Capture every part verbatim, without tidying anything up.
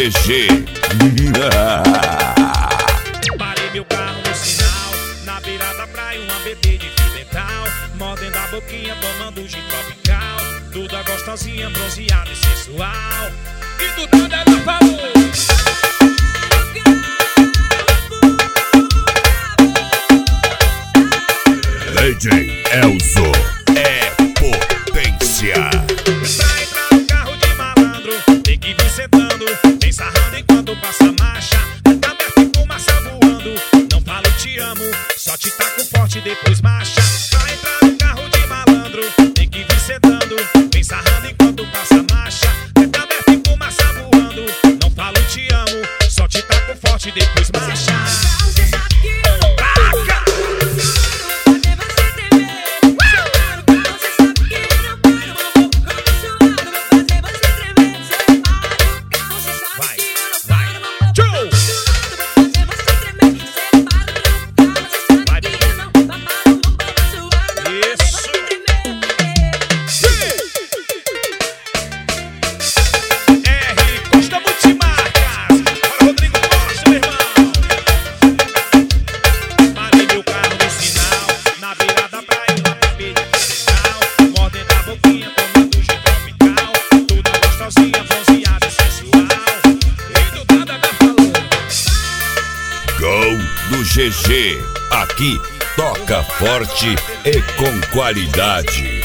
G G. Parei meu carro no sinal, na beira da praia, uma bebê de fio dental, mordendo a boquinha, tomando gin tropical, toda gostosinha, bronzeada e sensual. E do nada ela falou: D J Elzo é potência. Pra entrar no carro de malandro, tem que vir sentando, vem sarrando enquanto passa a marcha. Tá aberto e fumaça voando, não falo te amo, só te taco forte depois marcha. Pra entrar no carro de malandro, tem que vir sentando, vem sarrando enquanto passa a marcha. Tá aberto e fumaça voando, não falo te amo, só te taco forte depois marcha. Do G G, aqui toca forte e com qualidade.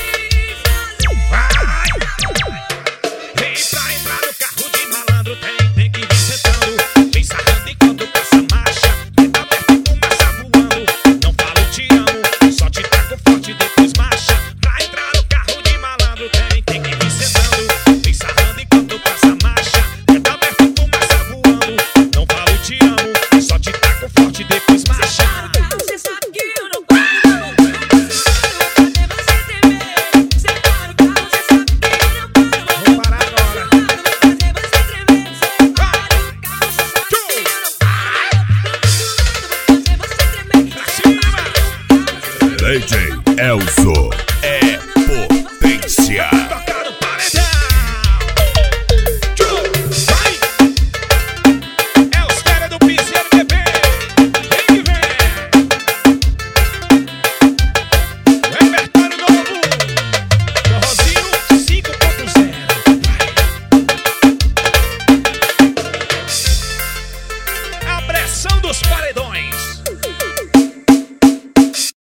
Vem pra entrar no carro de malandro, tem, tem que vir sentando, vem sarrando enquanto passa a marcha. Tá aberto e fumaça voando, não falo te amo, só te taco forte depois marcha. Pra entrar no carro de malandro, tem, tem que vir sentando, vem sarrando enquanto passa a marcha. Tá aberto e fumaça voando, não falo te amo, só te taco forte depois marcha. Você sabe que eu não paro, fazer você tremer. Separa o carro, você sabe que eu não paro. Vou parar agora. Fazer você tremer. Separa o carro, você sabe que eu não paro. Fazer você tremer. Pra cima! D J Elzo.